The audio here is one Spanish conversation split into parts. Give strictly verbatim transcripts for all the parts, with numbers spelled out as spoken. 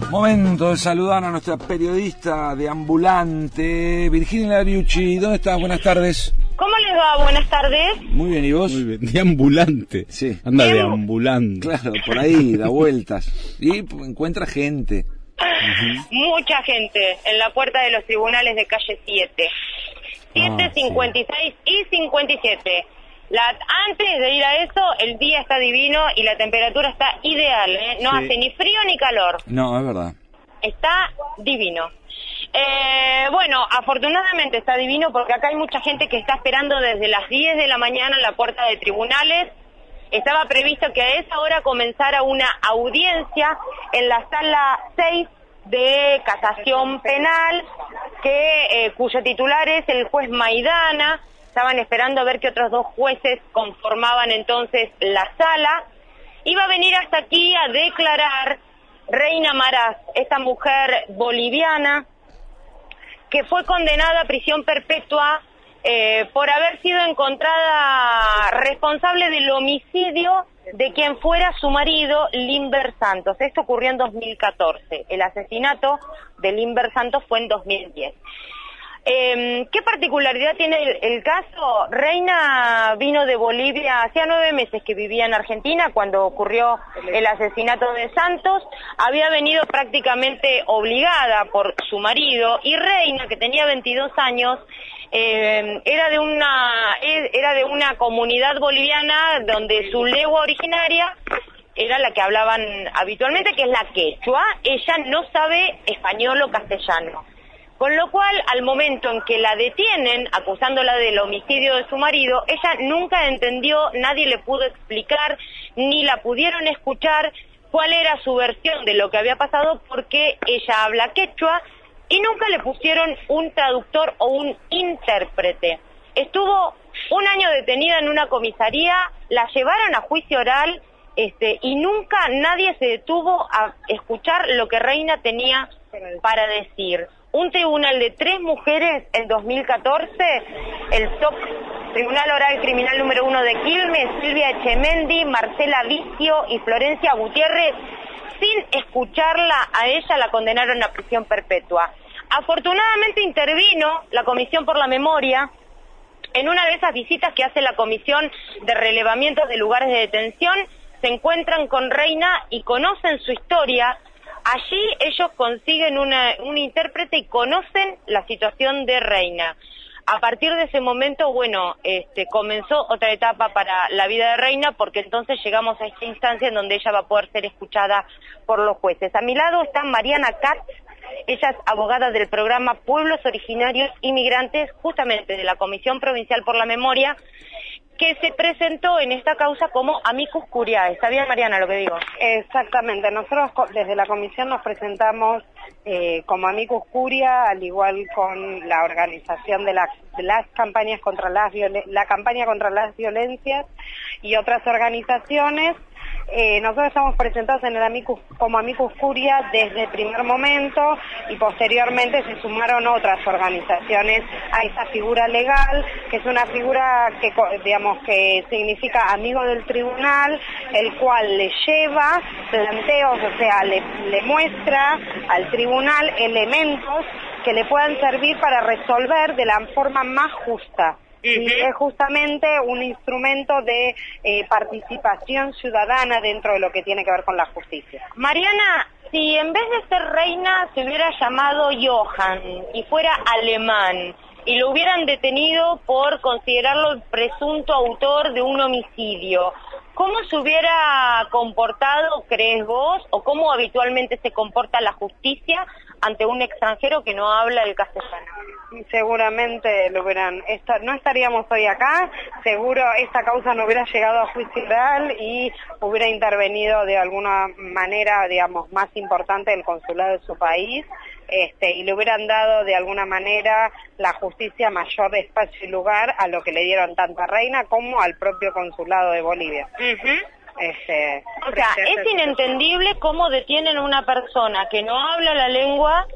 Momento de saludar a nuestra periodista de ambulante, Virginia Lariucci. ¿Dónde estás? Buenas tardes. ¿Cómo les va? Buenas tardes. Muy bien, ¿y vos? Muy bien, de ambulante. Sí. Anda Bien. de ambulante. Claro, por ahí, da vueltas. Y encuentra gente. Uh-huh. Mucha gente en la puerta de los tribunales de calle siete. siete, cincuenta y seis y cincuenta y siete. La, antes de ir a eso, el día está divino y la temperatura está ideal, ¿eh? No sí. hace ni frío ni calor. No, es verdad. Está divino. Eh, bueno, afortunadamente está divino porque acá hay mucha gente que está esperando desde las diez de la mañana en la puerta de tribunales. Estaba previsto que a esa hora comenzara una audiencia en la sala seis de casación penal, que eh, cuyo titular es el juez Maidana. Estaban esperando a ver qué otros dos jueces conformaban entonces la sala. Iba a venir hasta aquí a declarar Reina Maraz, esta mujer boliviana que fue condenada a prisión perpetua eh, por haber sido encontrada responsable del homicidio de quien fuera su marido, Limber Santos. Esto ocurrió en dos mil catorce. El asesinato de Limber Santos fue en dos mil diez. Eh, ¿Qué particularidad tiene el, el caso? Reina vino de Bolivia, hacía nueve meses que vivía en Argentina cuando ocurrió el asesinato de Santos. Había venido prácticamente obligada por su marido, y Reina, que tenía veintidós años, eh, era de una era de una comunidad boliviana donde su lengua originaria era la que hablaban habitualmente, que es la quechua. Ella no sabe español o castellano. Con lo cual, al momento en que la detienen, acusándola del homicidio de su marido, ella nunca entendió, nadie le pudo explicar, ni la pudieron escuchar cuál era su versión de lo que había pasado, porque ella habla quechua y nunca le pusieron un traductor o un intérprete. Estuvo un año detenida en una comisaría, la llevaron a juicio oral, este, y nunca nadie se detuvo a escuchar lo que Reina tenía para decir. Un tribunal de tres mujeres en dos mil catorce, el T O C, Tribunal Oral Criminal número uno de Quilmes, Silvia Echemendi, Marcela Vicio y Florencia Gutiérrez, sin escucharla a ella la condenaron a prisión perpetua. Afortunadamente intervino la Comisión por la Memoria en una de esas visitas que hace la Comisión de Relevamientos de Lugares de Detención. Se encuentran con Reina y conocen su historia. Allí ellos consiguen una, un intérprete y conocen la situación de Reina. A partir de ese momento, bueno, este, comenzó otra etapa para la vida de Reina, porque entonces llegamos a esta instancia en donde ella va a poder ser escuchada por los jueces. A mi lado está Mariana Katz. Ella es abogada del programa Pueblos Originarios Inmigrantes, justamente de la Comisión Provincial por la Memoria, que se presentó en esta causa como amicus curiae. ¿Está bien, Mariana, lo que digo? Exactamente. Nosotros desde la comisión nos presentamos eh, como amicus curiae, al igual con la organización de, la, de las campañas contra las la campaña contra las violencias y otras organizaciones. Eh, nosotros estamos presentados en el amicus, como amicus curiae desde el primer momento, y posteriormente se sumaron otras organizaciones a esa figura legal, que es una figura que, digamos, que significa amigo del tribunal, el cual le lleva planteos, o sea, le, le muestra al tribunal elementos que le puedan servir para resolver de la forma más justa. Y es justamente un instrumento de eh, participación ciudadana dentro de lo que tiene que ver con la justicia. Mariana, si en vez de ser Reina se hubiera llamado Johann y fuera alemán y lo hubieran detenido por considerarlo el presunto autor de un homicidio, ¿cómo se hubiera comportado, crees vos, o cómo habitualmente se comporta la justicia ante un extranjero que no habla el castellano? Seguramente lo hubieran, esta, no estaríamos hoy acá, seguro esta causa no hubiera llegado a juicio oral y hubiera intervenido de alguna manera, digamos, más importante el consulado de su país, este, y le hubieran dado de alguna manera la justicia mayor espacio y lugar a lo que le dieron tanto a Reina como al propio consulado de Bolivia. Uh-huh. Este, o sea, es inentendible cómo detienen a una persona que no habla la lengua,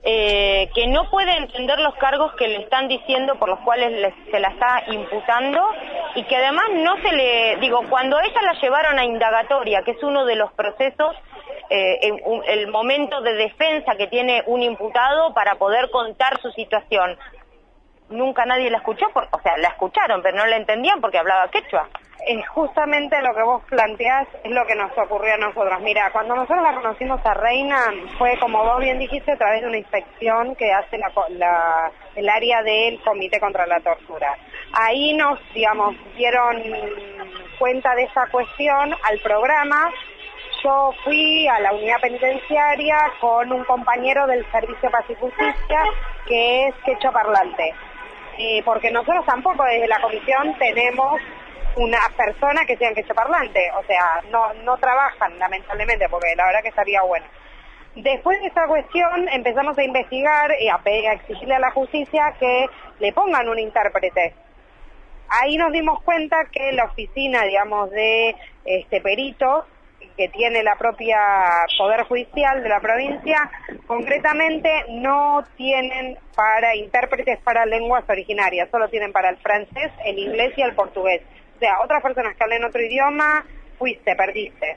eh, que no puede entender los cargos que le están diciendo por los cuales le, se la está imputando, y que además no se le, digo, cuando a ella la llevaron a indagatoria, que es uno de los procesos eh, en un, el momento de defensa que tiene un imputado para poder contar su situación. Nunca nadie la escuchó, por, o sea, la escucharon, pero no la entendían porque hablaba quechua. Es justamente lo que vos planteás, es lo que nos ocurrió a nosotros. Mira, cuando nosotros la conocimos a Reina, fue como vos bien dijiste, a través de una inspección que hace la, la, el área del Comité contra la Tortura. Ahí nos, digamos, dieron cuenta de esa cuestión al programa. Yo fui a la unidad penitenciaria con un compañero del Servicio Paz y Justicia que es quechua parlante. Eh, porque nosotros tampoco desde la comisión tenemos una persona que sea quechua parlante, o sea, no no trabajan lamentablemente, porque la verdad que estaría bueno. Después de esa cuestión empezamos a investigar y a, a exigirle a la justicia que le pongan un intérprete. Ahí nos dimos cuenta que la oficina, digamos, de este peritos que tiene la propia Poder Judicial de la provincia, concretamente no tienen para intérpretes para lenguas originarias, solo tienen para el francés, el inglés y el portugués. O sea, otras personas que hablen otro idioma, fuiste, perdiste.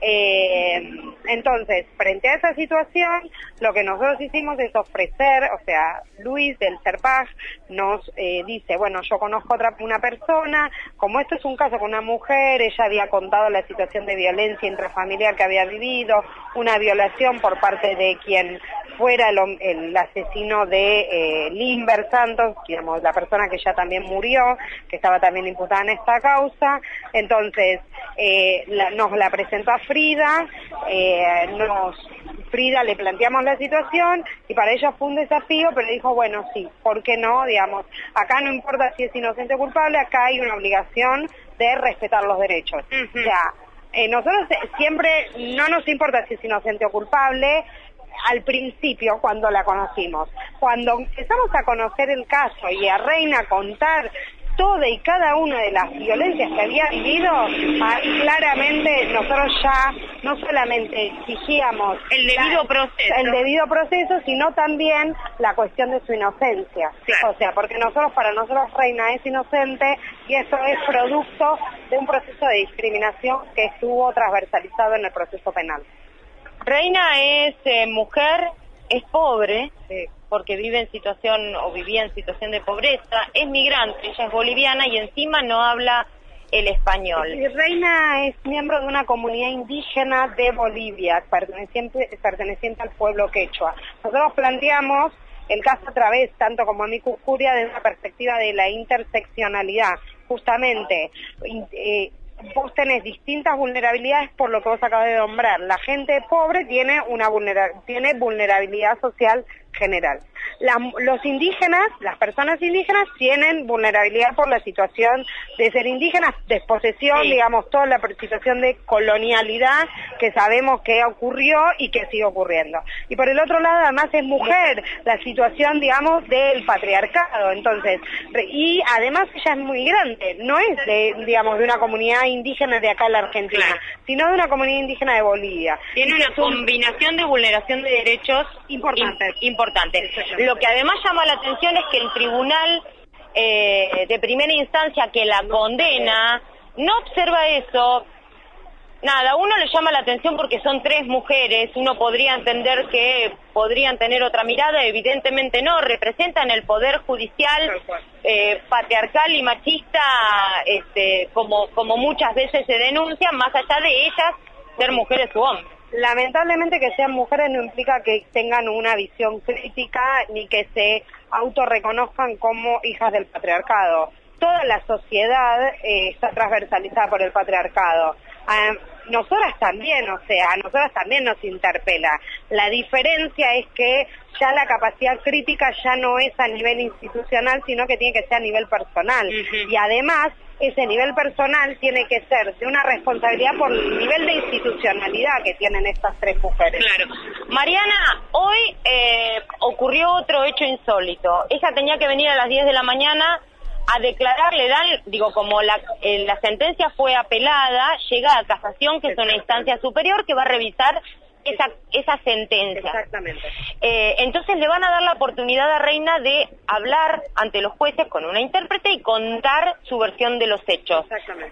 Eh, entonces, frente a esa situación, lo que nosotros hicimos es ofrecer, o sea, Luis del CERPAJ nos eh, dice, bueno, yo conozco otra una persona, como esto es un caso con una mujer, ella había contado la situación de violencia intrafamiliar que había vivido, una violación por parte de quien fuera el, el asesino de eh, Limber Santos, digamos, la persona que ya también murió, que estaba también imputada en esta causa. Entonces, eh, la, nos la presentó a Frida, eh, nos, Frida le planteamos la situación y para ella fue un desafío, pero dijo, bueno, sí, ¿por qué no? Digamos, acá no importa si es inocente o culpable, acá hay una obligación de respetar los derechos. Uh-huh. O sea, eh, nosotros siempre no nos importa si es inocente o culpable. Al principio, cuando la conocimos, cuando empezamos a conocer el caso y a Reina contar toda y cada una de las violencias que había vivido, ahí claramente nosotros ya no solamente exigíamos el debido la, proceso, el debido proceso, sino también la cuestión de su inocencia. Claro. O sea, porque nosotros, para nosotros Reina es inocente y eso es producto de un proceso de discriminación que estuvo transversalizado en el proceso penal. Reina es eh, mujer, es pobre, sí, porque vive en situación o vivía en situación de pobreza, es migrante, ella es boliviana y encima no habla el español. Sí, Reina es miembro de una comunidad indígena de Bolivia, perteneciente, perteneciente al pueblo quechua. Nosotros planteamos el caso a través, tanto como Amicus Curiae, desde una perspectiva de la interseccionalidad, justamente. Eh, Vos tenés distintas vulnerabilidades por lo que vos acabas de nombrar. La gente pobre tiene una vulnera tiene vulnerabilidad social general. La, los indígenas, las personas indígenas tienen vulnerabilidad por la situación de ser indígenas, desposesión, sí, digamos, toda la situación de colonialidad que sabemos que ocurrió y que sigue ocurriendo. Y por el otro lado, además, es mujer, la situación, digamos, del patriarcado. Entonces, y además ella es muy grande, no es de, digamos, de una comunidad indígena de acá en la Argentina, claro, sino de una comunidad indígena de Bolivia. Tiene una combinación de vulneración de derechos importantes. importantes. Lo que además llama la atención es que el tribunal eh, de primera instancia que la condena no observa eso. Nada, uno le llama la atención porque son tres mujeres, uno podría entender que podrían tener otra mirada, evidentemente no, representan el poder judicial eh, patriarcal y machista, este, como, como muchas veces se denuncia, más allá de ellas ser mujeres u hombres. Lamentablemente que sean mujeres no implica que tengan una visión crítica ni que se autorreconozcan como hijas del patriarcado. Toda la sociedad eh, está transversalizada por el patriarcado. Uh, nosotras también, o sea, a nosotras también nos interpela. La diferencia es que ya la capacidad crítica ya no es a nivel institucional, sino que tiene que ser a nivel personal. Uh-huh. Y además, ese nivel personal tiene que ser de una responsabilidad por el nivel de institucionalidad que tienen estas tres mujeres. Claro. Mariana, hoy eh, ocurrió otro hecho insólito. Ella tenía que venir a las diez de la mañana a declarar, le dan, digo, como la, eh, la sentencia fue apelada, llega a casación, que es una instancia superior que va a revisar esa esa sentencia. Exactamente. Eh, entonces le van a dar la oportunidad a Reina de hablar ante los jueces con una intérprete y contar su versión de los hechos. Exactamente.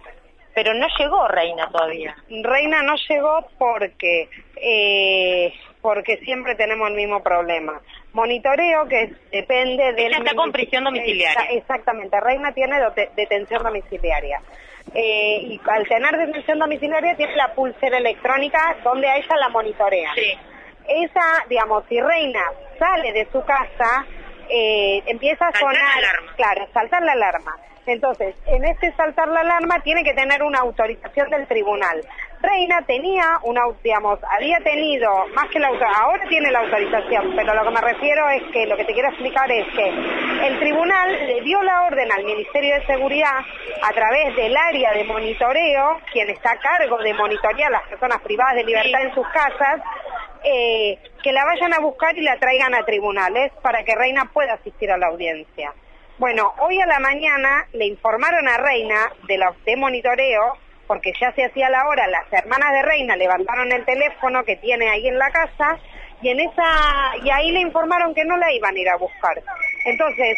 pero no llegó Reina todavía. Reina no llegó porque eh, porque siempre tenemos el mismo problema. Monitoreo que depende del... Ella está con prisión domiciliaria. Exactamente, Reina tiene detención domiciliaria. Eh, y al tener detención domiciliaria tiene la pulsera electrónica donde a ella la monitorea. Sí. Esa, digamos, si Reina sale de su casa, eh, empieza a saltar sonar... la alarma. Claro, saltar la alarma. Entonces, en este saltar la alarma tiene que tener una autorización del tribunal. Reina tenía una, digamos, había tenido, más que la autorización, ahora tiene la autorización, pero lo que me refiero es que, lo que te quiero explicar es que el tribunal le dio la orden al Ministerio de Seguridad, a través del área de monitoreo, quien está a cargo de monitorear a las personas privadas de libertad sí. en sus casas, eh, que la vayan a buscar y la traigan a tribunales para que Reina pueda asistir a la audiencia. Bueno, hoy a la mañana le informaron a Reina de la de monitoreo, porque ya se hacía la hora, las hermanas de Reina levantaron el teléfono que tiene ahí en la casa y en esa y ahí le informaron que no la iban a ir a buscar. Entonces,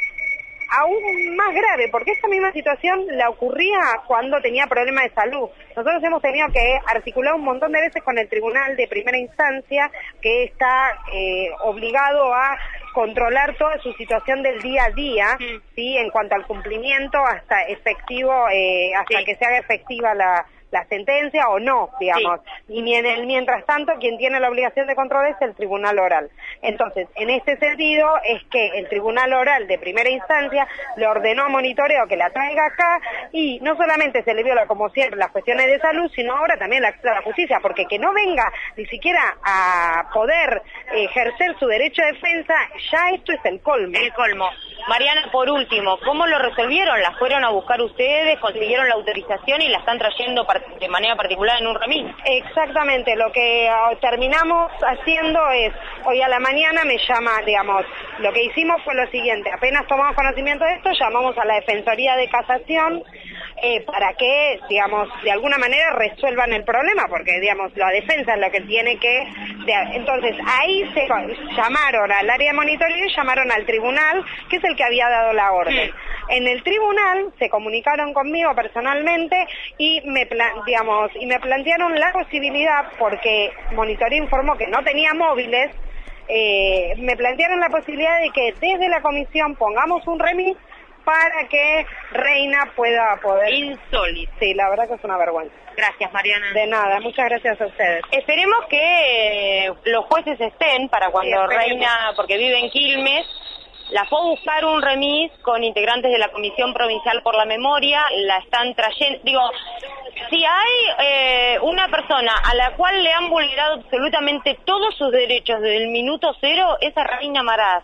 aún más grave, porque esta misma situación la ocurría cuando tenía problemas de salud. Nosotros hemos tenido que articular un montón de veces con el tribunal de primera instancia, que está eh, obligado a controlar toda su situación del día a día, sí, ¿sí? En cuanto al cumplimiento hasta efectivo, eh, hasta sí. que se haga efectiva la, la sentencia o no, digamos. Sí. Y en el, mientras tanto, quien tiene la obligación de control es el tribunal oral. Entonces, en este sentido, es que el tribunal oral de primera instancia le ordenó a monitoreo que la traiga acá y no solamente se le viola, como siempre, las cuestiones de salud, sino ahora también la, la justicia, porque que no venga ni siquiera a poder ejercer su derecho de defensa, ya esto es el colmo. El colmo. Mariana, por último, ¿cómo lo resolvieron? ¿Las fueron a buscar ustedes? ¿Consiguieron la autorización y la están trayendo de manera particular en un remis? Exactamente, lo que terminamos haciendo es, hoy a la mañana me llama, digamos, lo que hicimos fue lo siguiente, apenas tomamos conocimiento de esto, llamamos a la Defensoría de Casación eh, para que, digamos, de alguna manera resuelvan el problema, porque, digamos, la defensa es lo que tiene que... De, entonces, ahí se llamaron al área de monitoreo y llamaron al tribunal, que es el que había dado la orden. Sí. En el tribunal se comunicaron conmigo personalmente y me, digamos, y me plantearon la posibilidad, porque Monitoreo informó que no tenía móviles, eh, me plantearon la posibilidad de que desde la comisión pongamos un remis para que Reina pueda poder... Insólito. Sí, la verdad que es una vergüenza. Gracias, Mariana. De nada, muchas gracias a ustedes. Esperemos que los jueces estén para cuando sí, Reina, porque vive en Quilmes, la fue a buscar un remis con integrantes de la Comisión Provincial por la Memoria, la están trayendo, digo, si hay eh, una persona a la cual le han vulnerado absolutamente todos sus derechos desde el minuto cero, es a Reina Maraz.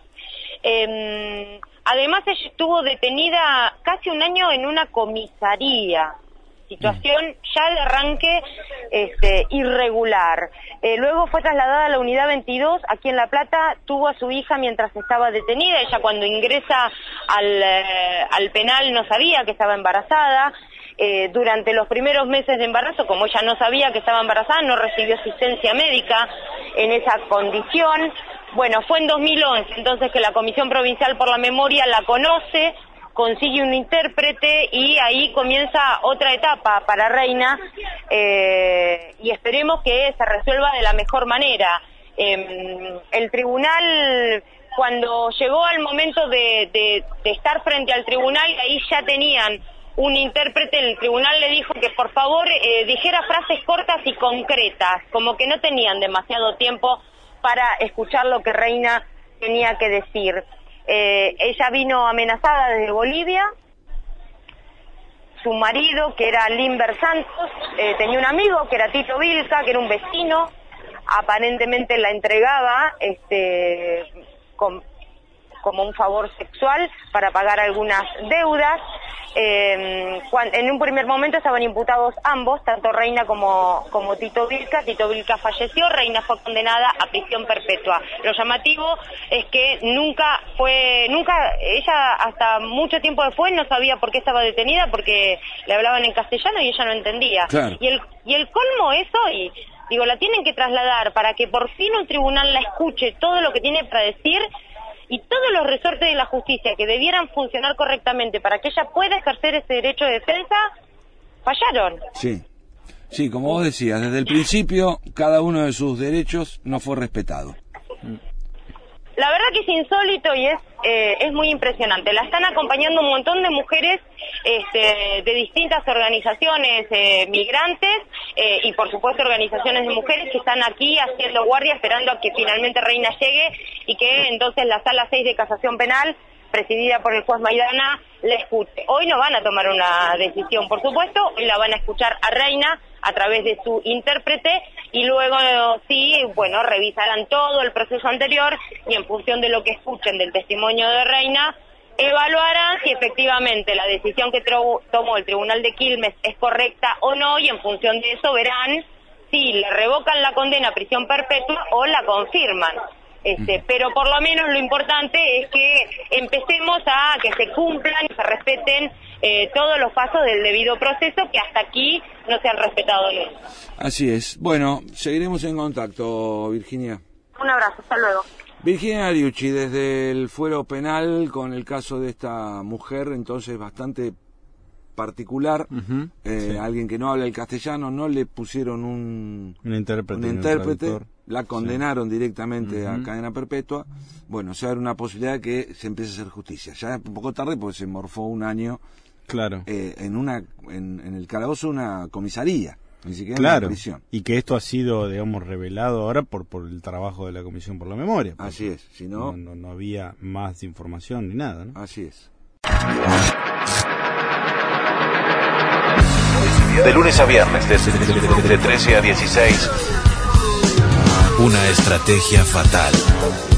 Eh, además ella estuvo detenida casi un año en una comisaría. Situación ya de arranque este, irregular. Eh, luego fue trasladada a la unidad veintidós, aquí en La Plata, tuvo a su hija mientras estaba detenida. Ella cuando ingresa al, eh, al penal no sabía que estaba embarazada. Eh, durante los primeros meses de embarazo, como ella no sabía que estaba embarazada, no recibió asistencia médica en esa condición. Bueno, fue en dos mil once, entonces que la Comisión Provincial por la Memoria la conoce, consigue un intérprete y ahí comienza otra etapa para Reina eh, y esperemos que se resuelva de la mejor manera. Eh, el tribunal, cuando llegó al momento de, de, de estar frente al tribunal, ahí ya tenían un intérprete, el tribunal le dijo que por favor eh, dijera frases cortas y concretas, como que no tenían demasiado tiempo para escuchar lo que Reina tenía que decir. Eh, ella vino amenazada desde Bolivia, su marido, que era Limber Santos, eh, tenía un amigo que era Tito Vilca, que era un vecino, aparentemente la entregaba este, con, como un favor sexual para pagar algunas deudas. Eh, cuando, en un primer momento estaban imputados ambos, tanto Reina como, como Tito Vilca. Tito Vilca falleció, Reina fue condenada a prisión perpetua. Lo llamativo es que nunca fue, nunca, ella hasta mucho tiempo después no sabía por qué estaba detenida, porque le hablaban en castellano y ella no entendía. Claro. Y el, y el colmo es hoy, digo, la tienen que trasladar para que por fin un tribunal la escuche todo lo que tiene para decir, y todos los resortes de la justicia que debieran funcionar correctamente para que ella pueda ejercer ese derecho de defensa, fallaron. Sí, sí, como vos decías, desde el principio cada uno de sus derechos no fue respetado. La verdad que es insólito y es eh, es muy impresionante. La están acompañando un montón de mujeres este, de distintas organizaciones eh, migrantes eh, y por supuesto organizaciones de mujeres que están aquí haciendo guardia esperando a que finalmente Reina llegue y que entonces la sala seis de casación penal, presidida por el juez Maidana, le escuche. Hoy no van a tomar una decisión, por supuesto, hoy la van a escuchar a Reina a través de su intérprete y luego sí, bueno, revisarán todo el proceso anterior y en función de lo que escuchen del testimonio de Reina, evaluarán si efectivamente la decisión que tro- tomó el Tribunal de Quilmes es correcta o no y en función de eso verán si le revocan la condena a prisión perpetua o la confirman. Este, pero por lo menos lo importante es que empecemos a que se cumplan y se respeten eh, todos los pasos del debido proceso que hasta aquí no se han respetado nunca. Así es. Bueno, seguiremos en contacto, Virginia. Un abrazo, hasta luego. Virginia Ariucci, desde el fuero penal con el caso de esta mujer, entonces bastante particular, Uh-huh, eh, sí. alguien que no habla el castellano, no le pusieron un, Un intérprete. un un intérprete, traductor. la condenaron Sí. directamente Uh-huh. a cadena perpetua. Bueno, se abre una posibilidad de que se empiece a hacer justicia. Ya es un poco tarde porque se morfó un año Claro. eh, en una en, en el calabozo de una comisaría, ni siquiera en Claro, una prisión. y que esto ha sido, digamos, revelado ahora por por el trabajo de la Comisión por la Memoria. Así es, si no, No, no, no había más información ni nada, ¿no? así es. De lunes a viernes, de, de, de trece a dieciséis. Una estrategia fatal.